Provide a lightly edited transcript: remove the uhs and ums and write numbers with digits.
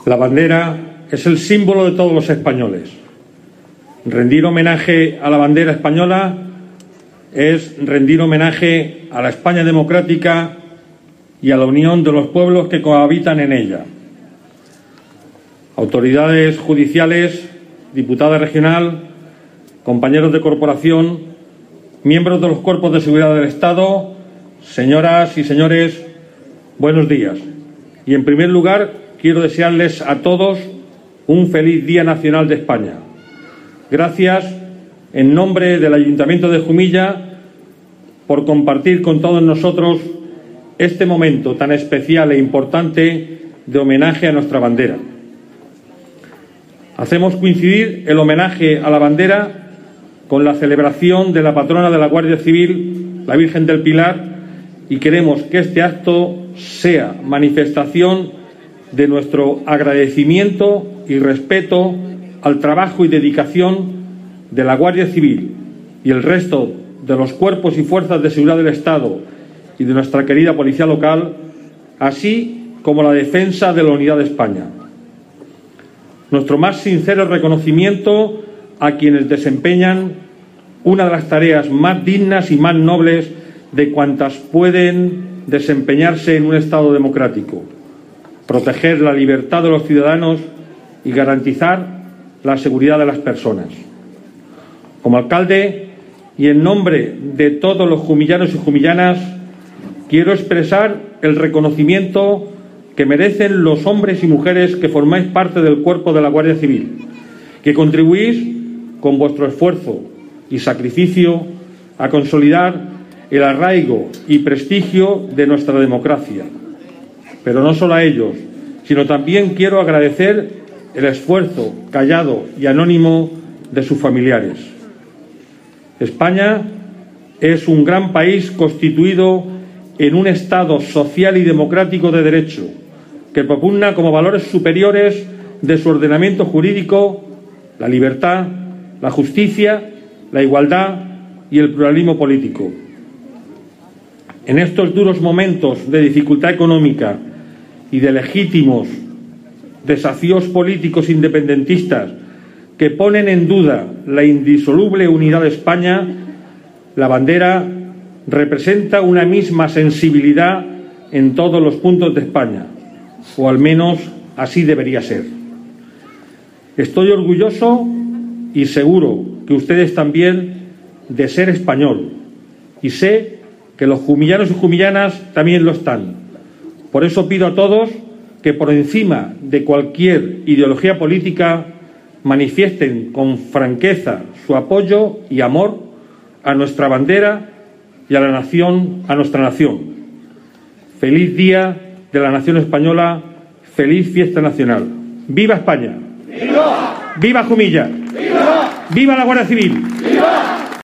La bandera es el símbolo de todos los españoles. Rendir homenaje a la bandera española es rendir homenaje a la España democrática y a la unión de los pueblos que cohabitan en ella. Autoridades judiciales, diputada regional, compañeros de corporación, miembros de los cuerpos de seguridad del Estado, señoras y señores, buenos días. Y en primer lugar, quiero desearles a todos un feliz Día Nacional de España. Gracias, en nombre del Ayuntamiento de Jumilla, por compartir con todos nosotros este momento tan especial e importante de homenaje a nuestra bandera. Hacemos coincidir el homenaje a la bandera con la celebración de la patrona de la Guardia Civil, la Virgen del Pilar, y queremos que este acto sea manifestación de nuestro agradecimiento y respeto al trabajo y dedicación de la Guardia Civil y el resto de los cuerpos y fuerzas de seguridad del Estado y de nuestra querida Policía Local, así como la defensa de la unidad de España. Nuestro más sincero reconocimiento a quienes desempeñan una de las tareas más dignas y más nobles de cuantas pueden desempeñarse en un Estado democrático: proteger la libertad de los ciudadanos y garantizar la seguridad de las personas. Como alcalde y en nombre de todos los jumillanos y jumillanas, quiero expresar el reconocimiento que merecen los hombres y mujeres que formáis parte del cuerpo de la Guardia Civil, que contribuís con vuestro esfuerzo y sacrificio a consolidar el arraigo y prestigio de nuestra democracia. Pero no solo a ellos, sino también quiero agradecer el esfuerzo callado y anónimo de sus familiares. España es un gran país constituido en un Estado social y democrático de derecho, que propugna como valores superiores de su ordenamiento jurídico la libertad, la justicia, la igualdad y el pluralismo político. En estos duros momentos de dificultad económica y de legítimos desafíos políticos independentistas que ponen en duda la indisoluble unidad de España, la bandera representa una misma sensibilidad en todos los puntos de España, o al menos así debería ser. Estoy orgulloso y seguro que ustedes también de ser español, y sé que los jumillanos y jumillanas también lo están. Por eso pido a todos que por encima de cualquier ideología política manifiesten con franqueza su apoyo y amor a nuestra bandera y a la nación, a nuestra nación. Feliz Día de la Nación Española, feliz fiesta nacional. ¡Viva España! ¡Viva! ¡Viva Jumilla! ¡Viva! ¡Viva la Guardia Civil!